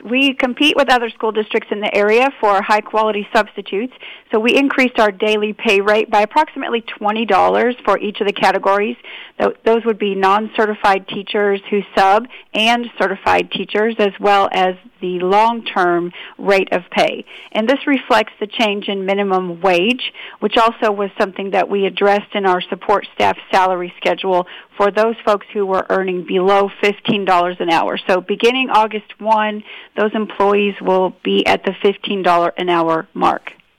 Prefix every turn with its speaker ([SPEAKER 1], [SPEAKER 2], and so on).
[SPEAKER 1] we compete with other school districts in the area for high-quality substitutes, so we increased our daily pay rate by approximately $20 for each of the categories. Those would be non-certified teachers who sub and certified teachers, as well as the long-term rate of pay. And this reflects the change in minimum wage, which also was something that we addressed in our support staff salary schedule for those folks who were earning below $15 an hour. So beginning August 1, those employees will be at the $15 an hour mark.